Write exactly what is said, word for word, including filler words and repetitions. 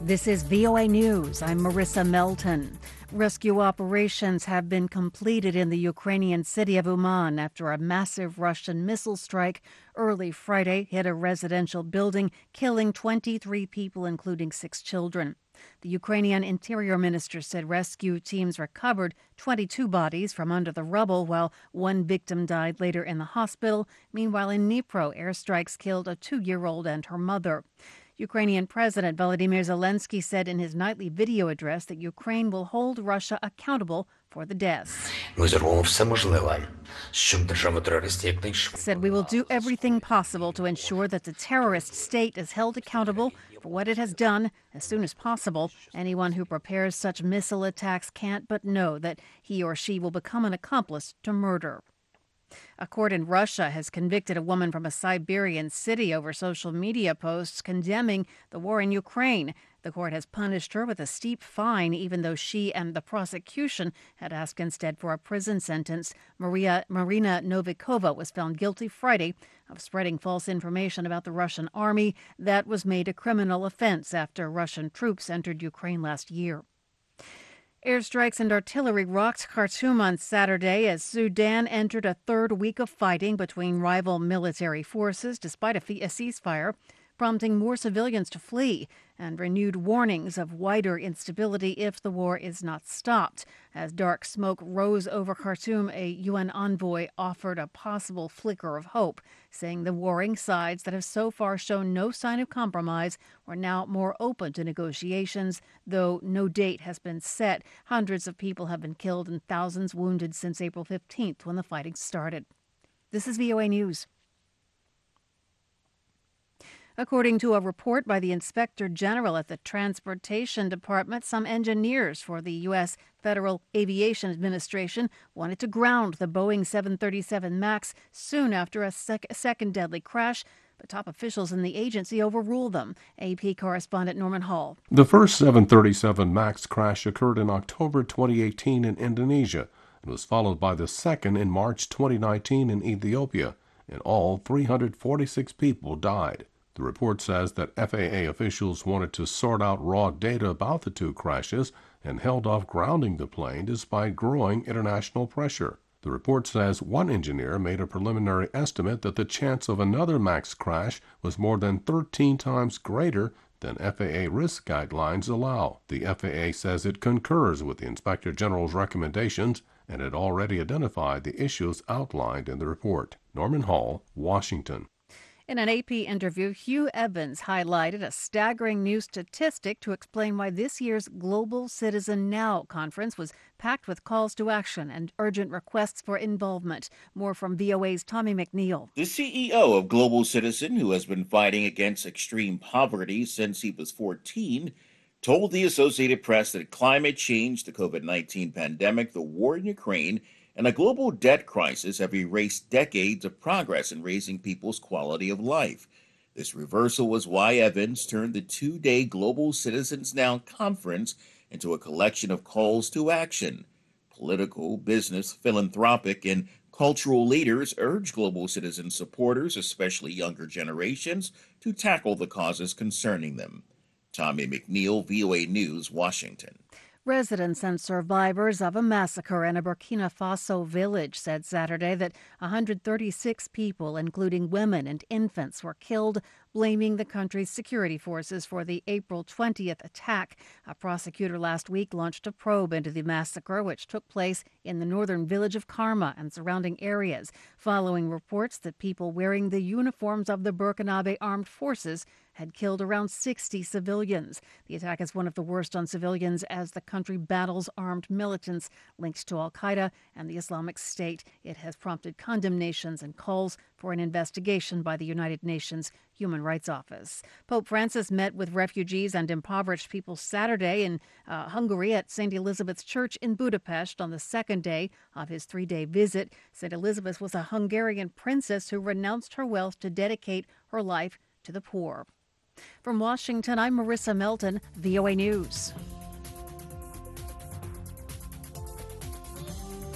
This is V O A News. I'm Marissa Melton. Rescue operations have been completed in the Ukrainian city of Uman after a massive Russian missile strike early Friday hit a residential building, killing twenty-three people, including six children. The Ukrainian Interior Minister said rescue teams recovered twenty-two bodies from under the rubble, while one victim died later in the hospital. Meanwhile, in Dnipro, airstrikes killed a two-year-old and her mother. Ukrainian President Volodymyr Zelensky said in his nightly video address that Ukraine will hold Russia accountable for the deaths. Said we will do everything possible to ensure that the terrorist state is held accountable for what it has done as soon as possible. Anyone who prepares such missile attacks can't but know that he or she will become an accomplice to murder. A court in Russia has convicted a woman from a Siberian city over social media posts condemning the war in Ukraine. The court has punished her with a steep fine, even though she and the prosecution had asked instead for a prison sentence. Maria Marina Novikova was found guilty Friday of spreading false information about the Russian army. That was made a criminal offense after Russian troops entered Ukraine last year. Airstrikes and artillery rocked Khartoum on Saturday as Sudan entered a third week of fighting between rival military forces, despite a, fe- a ceasefire, prompting more civilians to flee and renewed warnings of wider instability if the war is not stopped. As dark smoke rose over Khartoum, a U N envoy offered a possible flicker of hope, saying the warring sides that have so far shown no sign of compromise are now more open to negotiations, though no date has been set. Hundreds of people have been killed and thousands wounded since April fifteenth, when the fighting started. This is V O A News. According to a report by the Inspector General at the Transportation Department, some engineers for the U S Federal Aviation Administration wanted to ground the Boeing seven thirty-seven MAX soon after a sec- second deadly crash, but top officials in the agency overruled them. A P correspondent Norman Hall. The first seven thirty-seven MAX crash occurred in October twenty eighteen in Indonesia and was followed by the second in March twenty nineteen in Ethiopia. In all, three hundred forty-six people died. The report says that F A A officials wanted to sort out raw data about the two crashes and held off grounding the plane despite growing international pressure. The report says one engineer made a preliminary estimate that the chance of another MAX crash was more than thirteen times greater than F A A risk guidelines allow. The F A A says it concurs with the Inspector General's recommendations and had already identified the issues outlined in the report. Norman Hall, Washington. In an A P interview, Hugh Evans highlighted a staggering new statistic to explain why this year's Global Citizen Now conference was packed with calls to action and urgent requests for involvement. More from V O A's Tommy McNeil. The C E O of Global Citizen, who has been fighting against extreme poverty since he was fourteen, told the Associated Press that climate change, the COVID nineteen pandemic, the war in Ukraine, and a global debt crisis have erased decades of progress in raising people's quality of life. This reversal was why Evans turned the two-day Global Citizens Now conference into a collection of calls to action. Political, business, philanthropic, and cultural leaders urge Global Citizen supporters, especially younger generations, to tackle the causes concerning them. Tommy McNeil, V O A News, Washington. Residents and survivors of a massacre in a Burkina Faso village said Saturday that one hundred thirty-six people, including women and infants, were killed, blaming the country's security forces for the April twentieth attack. A prosecutor last week launched a probe into the massacre, which took place in the northern village of Karma and surrounding areas, following reports that people wearing the uniforms of the Burkinabe armed forces had killed around sixty civilians. The attack is one of the worst on civilians as the country battles armed militants linked to al-Qaeda and the Islamic State. It has prompted condemnations and calls for an investigation by the United Nations Human Rights Office. Pope Francis met with refugees and impoverished people Saturday in uh, Hungary at Saint Elizabeth's Church in Budapest on the second day of his three-day visit. Saint Elizabeth was a Hungarian princess who renounced her wealth to dedicate her life to the poor. From Washington, I'm Marissa Melton, V O A News.